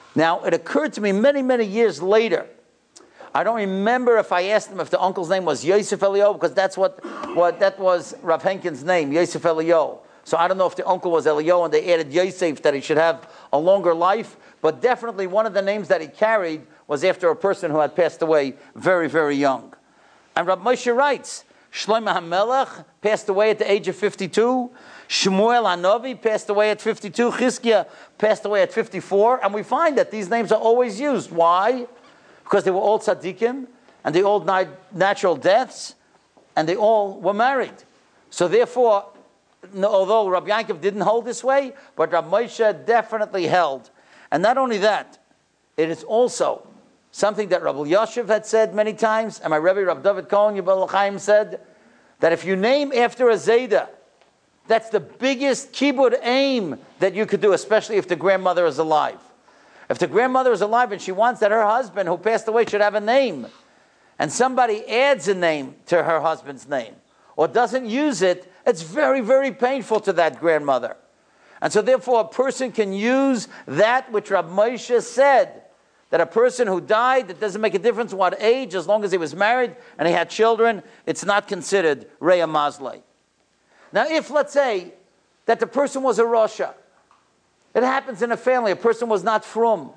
Now, it occurred to me many, many years later. I don't remember if I asked him if the uncle's name was Yosef Eliyahu, because that was Rav Henkin's name, Yosef Eliyahu. So I don't know if the uncle was Eliyahu and they added Yosef that he should have a longer life, but definitely one of the names that he carried was after a person who had passed away very, very young. And Rav Moshe writes, Shlomo HaMelech passed away at the age of 52. Shmuel HaNavi passed away at 52. Chizkiah passed away at 54. And we find that these names are always used. Why? Because they were all tzaddikim, and they all died natural deaths, and they all were married. So therefore, although Rabbi Yankov didn't hold this way, but Rabbi Moshe definitely held. And not only that, it is also something that Rabbi Yoshev had said many times, and my Rebbe Rabbi David Cohen Yibal Chaim said, that if you name after a Zayda, that's the biggest kibbud aim that you could do, especially if the grandmother is alive. If the grandmother is alive and she wants that her husband who passed away should have a name, and somebody adds a name to her husband's name, or doesn't use it, it's very, very painful to that grandmother. And so therefore a person can use that which Rav Moshe said, that a person who died, it doesn't make a difference what age, as long as he was married and he had children, it's not considered Reya Mazlei. Now if, let's say, that the person was a Rosha, it happens in a family, a person was not from.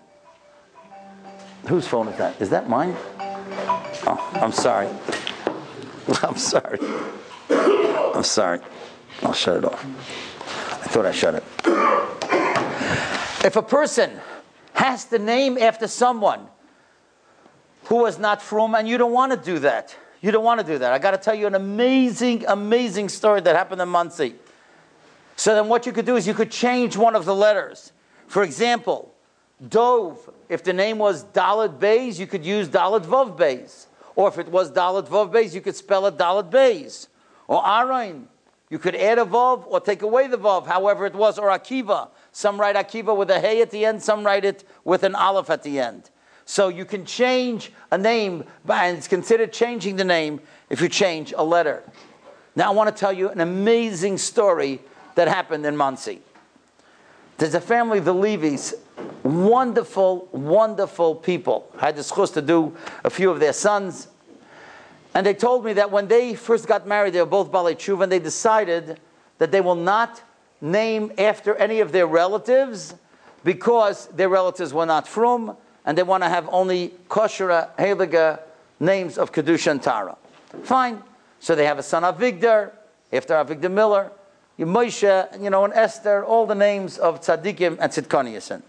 Whose phone is that? Is that mine? Oh, I'm sorry. I'm sorry. I'm sorry. I'll shut it off. I thought I shut it. If a person has to name after someone who was not from, and you don't want to do that. You don't want to do that. I got to tell you an amazing, amazing story that happened in Monsey. So then what you could do is you could change one of the letters. For example, Dov, if the name was Dalet Beis, you could use Dalet Vav Beis. Or if it was Dalet Vav Beis, you could spell it Dalet Beis. Or Arain, you could add a Vav or take away the Vav, however it was. Or Akiva, some write Akiva with a Hey at the end, some write it with an Aleph at the end. So you can change a name, and it's considered changing the name if you change a letter. Now I want to tell you an amazing story that happened in Monsey. There's a family, the Levis, wonderful, wonderful people. I had the chus to do a few of their sons. And they told me that when they first got married, they were both Balei Tshuva, and they decided that they will not name after any of their relatives because their relatives were not frum, and they want to have only kosher, heilige names of Kedusha and Tara. Fine. So they have a son Avigdor, after Avigdor Miller, Moshe, and Esther, all the names of tzaddikim and tzidkoniyasin.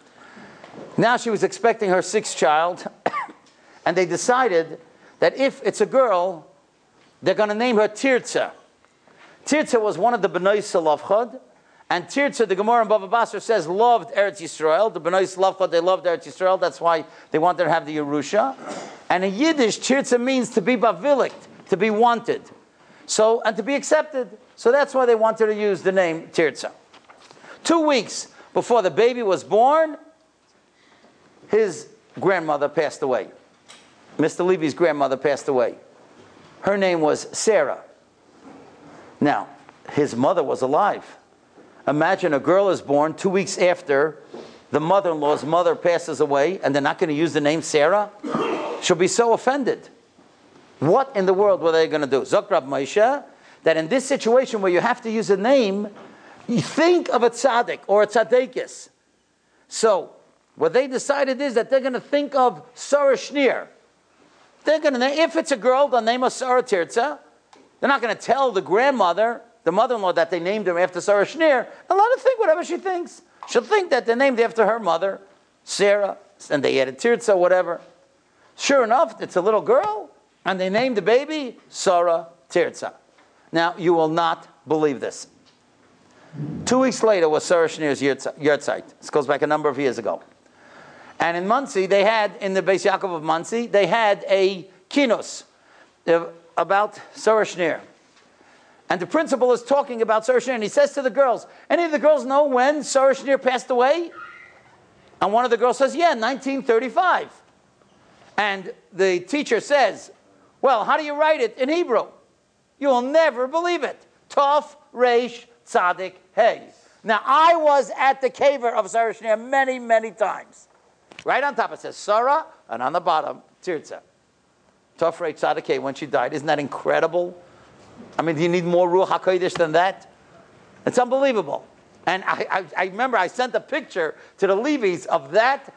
Now she was expecting her sixth child, and they decided that if it's a girl, they're going to name her Tirza. Tirza was one of the Bnei Salavchad, and Tirza, the Gemara in Bava Basra says, loved Eretz Yisrael. The Bnei Salavchad, they loved Eretz Yisrael. That's why they wanted to have the Yerusha. And in Yiddish, Tirza means to be bavilik, to be wanted. So, and to be accepted. So that's why they wanted to use the name Tirza. 2 weeks before the baby was born, his grandmother passed away. Mr. Levy's grandmother passed away. Her name was Sarah. Now, his mother was alive. Imagine a girl is born 2 weeks after the mother-in-law's mother passes away, and they're not going to use the name Sarah? She'll be so offended. What in the world were they going to do? Zok Rav Moshe, that in this situation where you have to use a name, you think of a tzaddik or a tzaddikis. So, what they decided is that they're going to think of Sarah Shnir. They're going to, if it's a girl, they'll name her Sarah Tirza. They're not going to tell the grandmother, the mother-in-law, that they named her after Sarah Shnir, and let her think whatever she thinks. She'll think that they're named after her mother, Sarah, and they added Tirza, whatever. Sure enough, it's a little girl, and they named the baby Sarah Tirza. Now, you will not believe this. 2 weeks later was Sarah Shnir's Yahrzeit. This goes back a number of years ago. And in Monsey, they had, in the Beis Yaakov of Monsey, they had a kinos about Sarah Shnir. And the principal is talking about Sarah Shnir, and he says to the girls, any of the girls know when Sarah Shnir passed away? And one of the girls says, yeah, 1935. And the teacher says, well, how do you write it in Hebrew? You will never believe it. Tov, Reish, Tzadik, Hey. Now, I was at the kever of Sarah Shnir many, many times. Right on top it says Sarah, and on the bottom, Tirza. Tofrei Tzadikeh when she died. Isn't that incredible? I mean, do you need more Ruach HaKodesh than that? It's unbelievable. And I remember I sent a picture to the Levies of that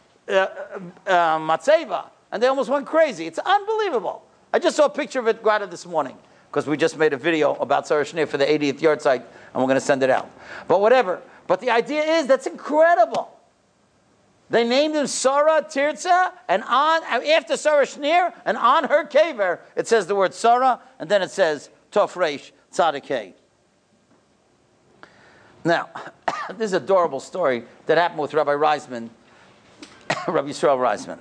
matzeva, and they almost went crazy. It's unbelievable. I just saw a picture of it out this morning because we just made a video about Sarah Schneer for the 80th yard site, and we're going to send it out. But whatever. But the idea is that's incredible. They named him Sarah Tirza, and after Sarah Schneer, and on her kever, it says the word Sarah, and then it says Tofresh Tzadikeh. Now, this is an adorable story that happened with Rabbi Reisman, Rabbi Yisrael Reisman.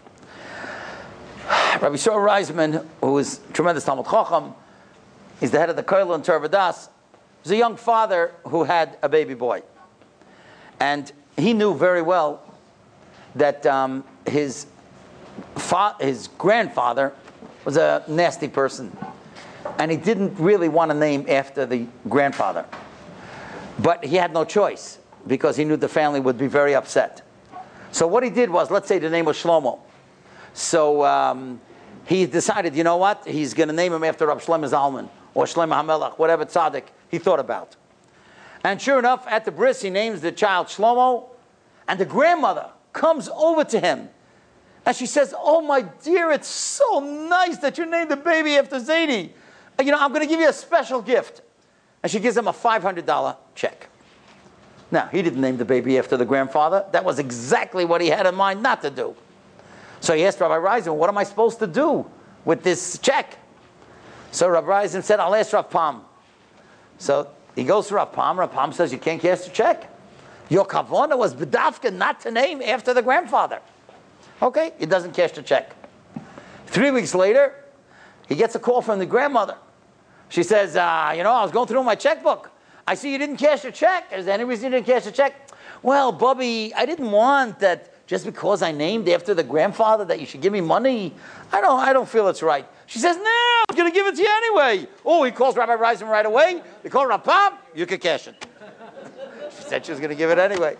Rabbi Yisrael Reisman, who is a tremendous Talmud Chacham, he's the head of the Kollel in Torah Vodaas, was a young father who had a baby boy. And he knew very well that his grandfather was a nasty person. And he didn't really want to name after the grandfather. But he had no choice because he knew the family would be very upset. So what he did was, let's say the name was Shlomo. So he decided, you know what? He's going to name him after Rav Shlomo Zalman or Shlomo HaMelech, whatever tzaddik he thought about. And sure enough, at the bris, he names the child Shlomo, and the grandmother comes over to him. And she says, oh, my dear, it's so nice that you named the baby after Zaidi. You know, I'm going to give you a special gift. And she gives him a $500 check. Now, he didn't name the baby after the grandfather. That was exactly what he had in mind not to do. So he asked Rabbi Reisman, what am I supposed to do with this check? So Rabbi Reisman said, I'll ask Rav Pam. So he goes to Rav Pam. Rav Pam says, you can't cash the check. Your kavanah was bedafka not to name after the grandfather. Okay, he doesn't cash the check. 3 weeks later, he gets a call from the grandmother. She says, I was going through my checkbook. I see you didn't cash the check. Is there any reason you didn't cash the check? Well, Bubby, I didn't want that just because I named after the grandfather that you should give me money. I don't feel it's right. She says, no, I'm going to give it to you anyway. Oh, he calls Rabbi Reisman right away. He called Rav Pam, you can cash it. She said she was going to give it anyway.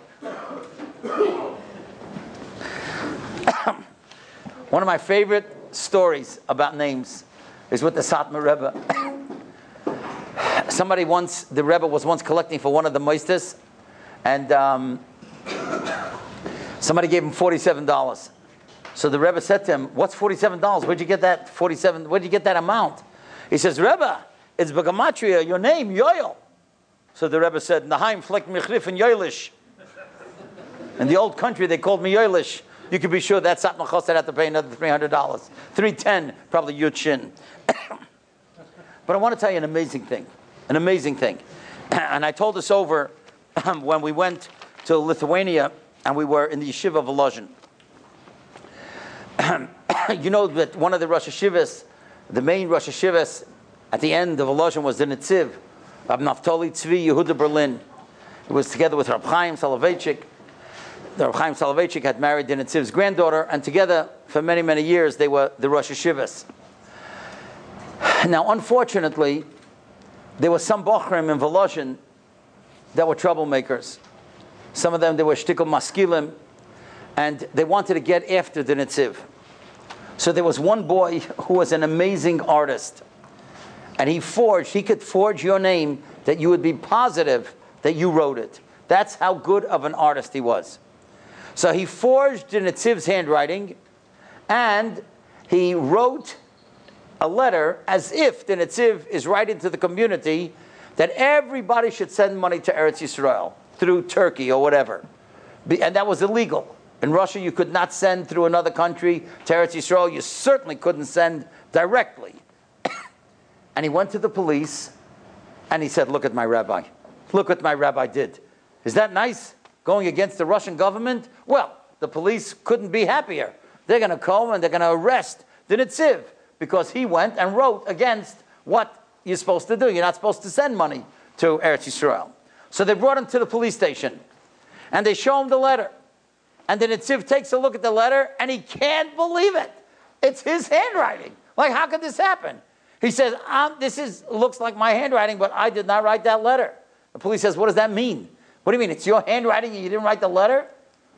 One of my favorite stories about names is with the Satmar Rebbe. The Rebbe was once collecting for one of the Moistes, and somebody gave him $47. So the Rebbe said to him, what's $47? Where'd you get that where'd you get that amount? He says, Rebbe, it's B'gematria, your name, Yoel. So the Rebbe said, Nahaim Fleck Michrif and Yoelish. In the old country, they called me Yoelish. You can be sure that Satmar Chosed had to pay another $300. $310, probably Yud Shin. But I want to tell you an amazing thing. An amazing thing. And I told this over when we went to Lithuania and we were in the yeshiva of Volozhin. You know that one of the Rosh Hashivas, the main Rosh Hashivas at the end of Volozhin was the Netziv, Rab Naftali Tzvi Yehuda Berlin. It was together with Rab Chaim Soloveitchik. Rab Chaim Soloveitchik had married the Netziv's granddaughter, and together for many, many years they were the Rosh Hashivas. Now, unfortunately, there were some Bochrim in Volozhin that were troublemakers. Some of them, they were shtickle maskilim, and they wanted to get after the Netziv. So there was one boy who was an amazing artist, and he could forge your name that you would be positive that you wrote it. That's how good of an artist he was. So he forged the Netziv's handwriting, and he wrote a letter as if the Netziv is writing to the community that everybody should send money to Eretz Yisrael through Turkey or whatever. And that was illegal. In Russia, you could not send through another country to Eretz Yisrael. You certainly couldn't send directly. And he went to the police, and he said, look at my rabbi. Look what my rabbi did. Is that nice, going against the Russian government? Well, the police couldn't be happier. They're going to come and they're going to arrest the Netziv, because he went and wrote against what you're supposed to do. You're not supposed to send money to Eretz Yisrael. So they brought him to the police station, and they show him the letter. And the Netziv takes a look at the letter, and he can't believe it. It's his handwriting. Like, how could this happen? He says, looks like my handwriting, but I did not write that letter. The police says, what does that mean? What do you mean? It's your handwriting and you didn't write the letter?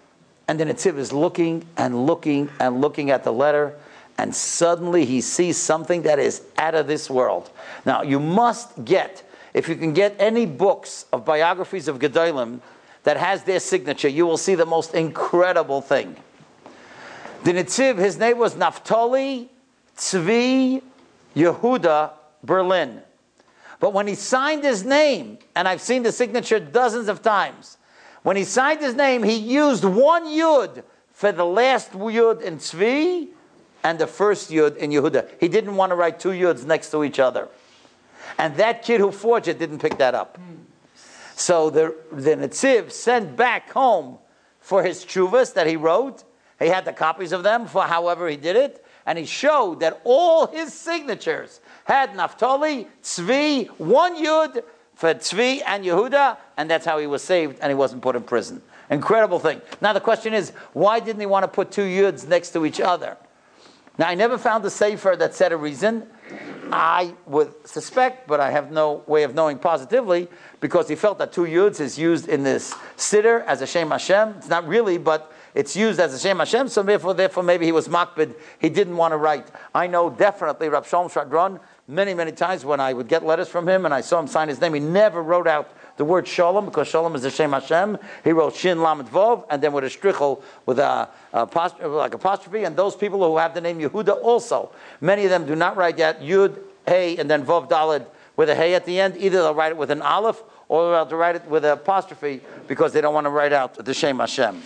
And the Netziv is looking and looking and looking at the letter, and suddenly he sees something that is out of this world. Now, you must get, if you can get any books of biographies of Gedolim that has their signature, you will see the most incredible thing. The Netziv, his name was Naftali Tzvi Yehuda Berlin. But when he signed his name, and I've seen the signature dozens of times, when he signed his name, he used one yud for the last yud in Tzvi and the first yud in Yehuda. He didn't want to write two yuds next to each other. And that kid who forged it didn't pick that up. So the Netziv sent back home for his tshuvas that he wrote. He had the copies of them for however he did it. And he showed that all his signatures had Naftali, Tzvi, one yud for Tzvi and Yehuda, and that's how he was saved and he wasn't put in prison. Incredible thing. Now the question is, why didn't he want to put two yuds next to each other? Now I never found a sefer that said a reason. I would suspect, but I have no way of knowing positively, because he felt that two yuds is used in this siddur as a Shem Hashem. It's not really, but it's used as a Shem Hashem, so therefore maybe he was makbid. He didn't want to write. I know definitely Rav Shalom Shadron, many times when I would get letters from him and I saw him sign his name, he never wrote out the word Shalom, because Shalom is a Shem Hashem. He wrote Shin Lamed Vov, and then with a strichel, with a apostrophe, and those people who have the name Yehuda also, many of them do not write that Yud, Hey, and then Vov Daled with a Hey at the end. Either they'll write it with an Aleph, or they'll write it with an apostrophe, because they don't want to write out the Shem Hashem.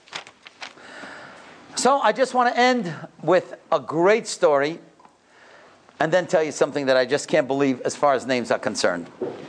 So I just want to end with a great story, and then tell you something that I just can't believe as far as names are concerned.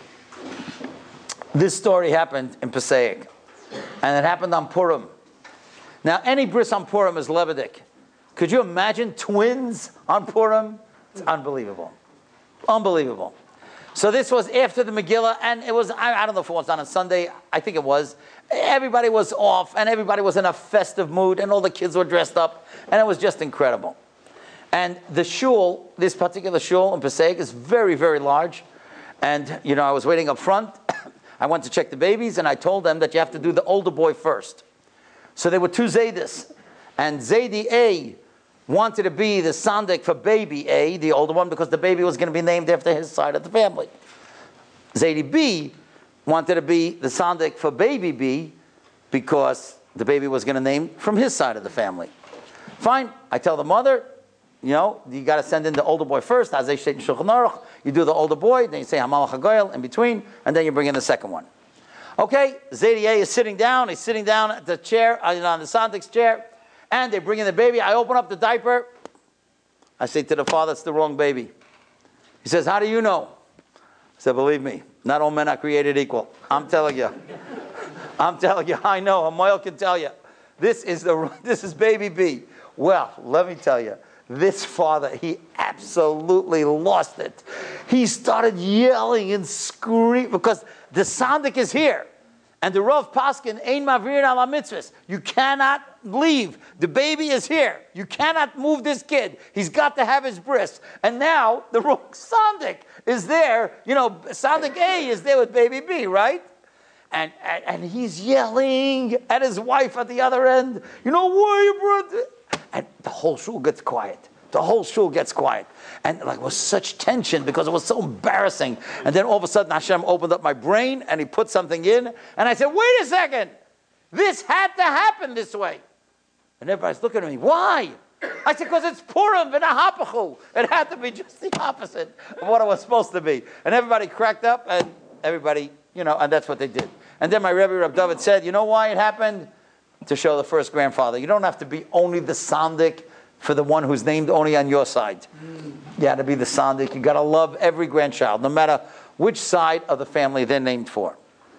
This story happened in Passaic, and it happened on Purim. Now, any bris on Purim is Lebedik. Could you imagine twins on Purim? It's unbelievable. Unbelievable. So this was after the Megillah, and it was, I don't know if it was on a Sunday, I think it was. Everybody was off, and everybody was in a festive mood, and all the kids were dressed up, and it was just incredible. And the shul, this particular shul in Passaic, is very, very large. And, I was waiting up front. I went to check the babies, and I told them that you have to do the older boy first. So there were two Zaydis. And Zaydi A wanted to be the sandik for baby A, the older one, because the baby was going to be named after his side of the family. Zaydi B wanted to be the sandik for baby B, because the baby was going to name from his side of the family. Fine. I tell the mother, you got to send in the older boy first. You do the older boy, then you say Hamalach HaGoyel in between, and then you bring in the second one. Okay, Zaydi A is sitting down. He's sitting down at the chair, on the Sandik's chair, and they bring in the baby. I open up the diaper. I say to the father, it's the wrong baby. He says, how do you know? I said, believe me, not all men are created equal. I'm telling you. I know. Hamoyel can tell you. This is baby B. Well, let me tell you. This father, he absolutely lost it. He started yelling and screaming because the Sandik is here. And the Rav Paskin, Ein Mavirin ala mitzvahs. You cannot leave. The baby is here. You cannot move this kid. He's got to have his bris. And now the wrong Sandik is there. Sandik A is there with baby B, right? And he's yelling at his wife at the other end. Why you brought it? And the whole shul gets quiet. And it was such tension because it was so embarrassing. And then all of a sudden Hashem opened up my brain and he put something in. And I said, wait a second. This had to happen this way. And everybody's looking at me. Why? I said, because it's Purim v'nahapachu. It had to be just the opposite of what it was supposed to be. And everybody cracked up and everybody, and that's what they did. And then my Rebbe, Reb David, said, you know why it happened? To show the first grandfather. You don't have to be only the sandik for the one who's named only on your side. You have to be the sandik. You got to love every grandchild, no matter which side of the family they're named for.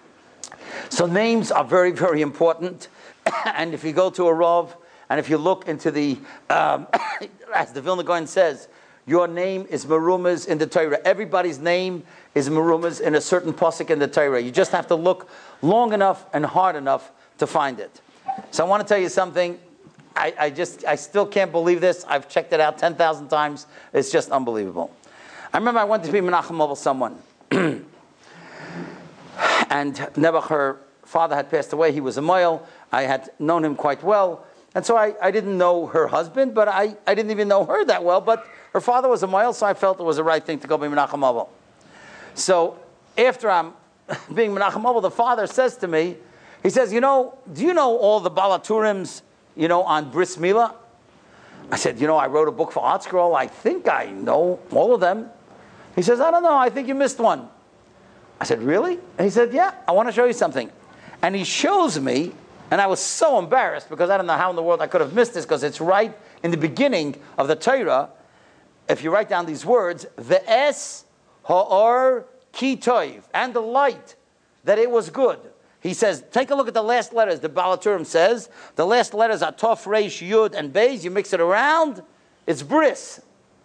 So names are very, very important. And if you go to a Rav, and if you look into the, as the Vilna Gaon says, your name is merumas in the Torah. Everybody's name is merumas in a certain pasuk in the Torah. You just have to look long enough and hard enough to find it. So I want to tell you something. I still can't believe this. I've checked it out 10,000 times. It's just unbelievable. I remember I went to be Menachem over someone. And Nebuch, her father had passed away. He was a moil. I had known him quite well. And so I didn't know her husband, but I didn't even know her that well. But her father was a Moel, so I felt it was the right thing to go be Menachem Avel. So after I'm being Menachem Avel, the father says to me, he says, do you know all the Balaturims, on Bris Milah? I said, I wrote a book for Art Scroll. I think I know all of them. He says, I don't know. I think you missed one. I said, really? And he said, yeah, I want to show you something. And he shows me, and I was so embarrassed because I don't know how in the world I could have missed this, because it's right in the beginning of the Torah. If you write down these words, Ve'es ha'or ki toiv, and the light, that it was good. He says, take a look at the last letters. The Balaturim says, the last letters are Tov, Reish, Yud, and Beis. You mix it around, it's Bris.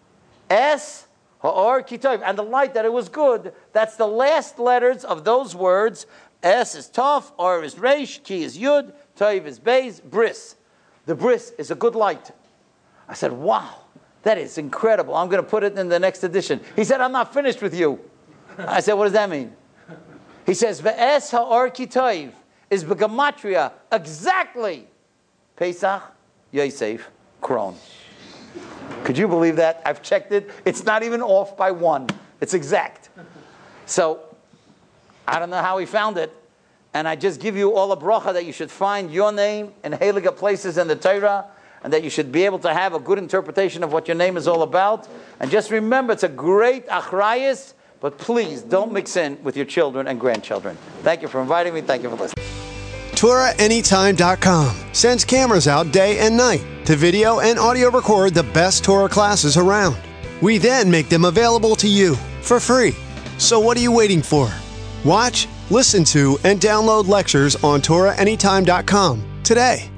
Es ha'or ki toiv, and the light, that it was good. That's the last letters of those words. Es is Tov, Or is Reish, Ki is Yud, Toiv is Beis, Bris. The Bris is a good light. I said, wow, that is incredible. I'm going to put it in the next edition. He said, I'm not finished with you. I said, what does that mean? He says, Ve'es ha'or ki toiv is begematria exactly Pesach, Yosef, Kron. Could you believe that? I've checked it. It's not even off by one. It's exact. So, I don't know how he found it. And I just give you all a bracha that you should find your name in heilige places in the Torah, and that you should be able to have a good interpretation of what your name is all about. And just remember, it's a great achrayus, but please don't mix in with your children and grandchildren. Thank you for inviting me. Thank you for listening. TorahAnytime.com sends cameras out day and night to video and audio record the best Torah classes around. We then make them available to you for free. So what are you waiting for? Watch, listen to, and download lectures on TorahAnytime.com today.